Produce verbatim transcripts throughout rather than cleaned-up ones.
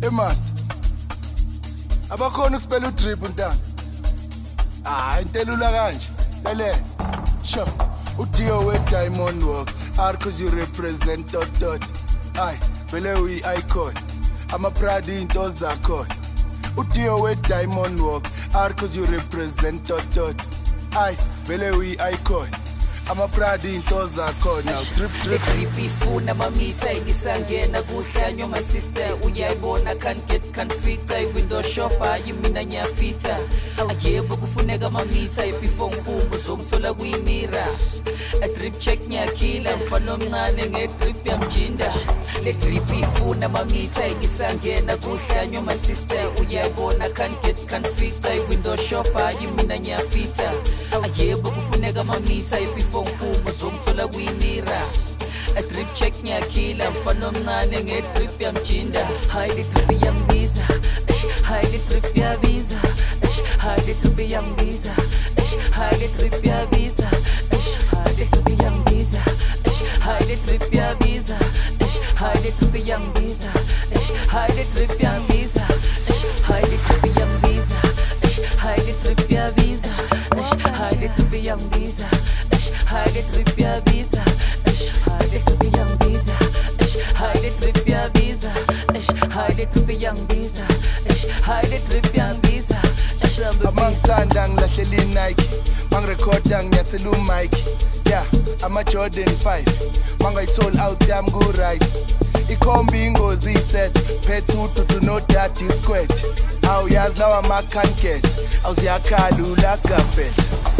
Hey master, abakhona ukuspela udrip ntanga. Ah, intelula kanje. Lele. Sure. Udio we diamond walk. R cause you represent dot dot. Aye, vele we icon. I'm a proud into zakon. Udio we diamond walk. R cause you represent dot dot. Aye, vele we icon. I'm a proud into zakon. Now drip drip. Drippy food na mamita ingisangena kuhlanyo my sister uyayibona can't get conflicted window shopper yimina nyafita ayebo kufuneka mamita before ngibumbu zomthola kuyimira a drip check nyakila mfana omncane ngedrip yamjinda le drippy food na mamita ingisangena kuhlanyo my sister uyayibona can't get conflicted window shopper yimina nyafita ayebo kufuneka mamita before ngibumbu zomthola kuyimira a drip check nyakila mfana omncane ngedrip yamjinda highly drip yambiza highly drip yabiza highly drip yambiza highly drip yabiza highly drip yambiza highly drip yabiza highly drip yambiza highly drip yambiza highly drip yambiza highly drip yabiza highly drip yambiza highly drip yabiza highly drip yambiza highly drip yabiza highly drip yambiza highly drip yambiza Amangithanda ngilahlela iNike mangirecorda ngiyathela umic yeah ama Jordan five mangayithola out yami ku right ikhombi ingozi iset phethu to no daddy squad aw yazi lawa ama can't get awuziyakhala ulagafet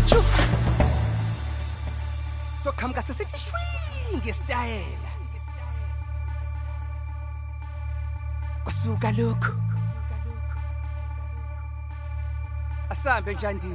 so come ka sithi swing style kusuka lokho asambe njani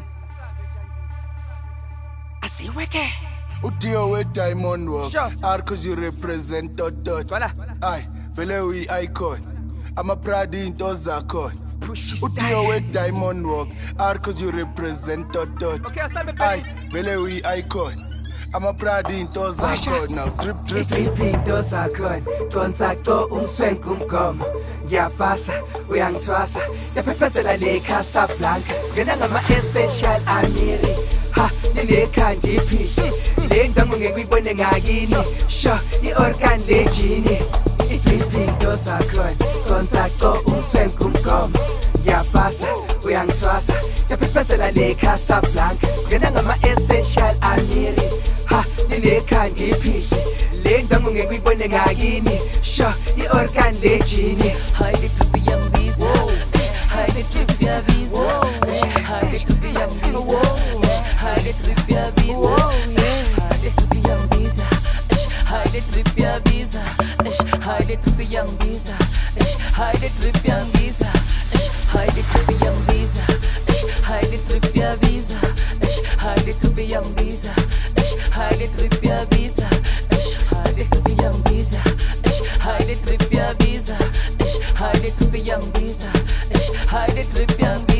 asiweke Udio we diamond walk R cause you represent dot dot aye vele we icon I'm a proud into zakon Udio we diamond walk R cause you represent dot dot aye vele we icon I'm a proud into zakon now drip drip drip into zakon kontakto umswenk umgomo ngiyafasa uyangithwasa yaphephezela le Casablanca ngena ngama essential amiri ha nile khandi phihle le ndango ngekuyibone ngakini sho iorgan legini idripping dosakon kontakto umswenk umgomo ngiyafasa uyangithwasa yaphephezela le Casablanca ngena ngama essential amiri ha nile khandi phihle le ndango ngekuyibone ngakini sho iorgan legini highly drip yambiza highly drip yabiza highly drip yambiza highly drip yabiza highly drip yambiza highly drip yabiza highly drip yambiza highly drip yambiza highly drip yambiza highly drip yabiza highly drip yambiza highly drip yabiza highly drip yambiza highly drip yabiza highly drip yambiza highly drip yambiza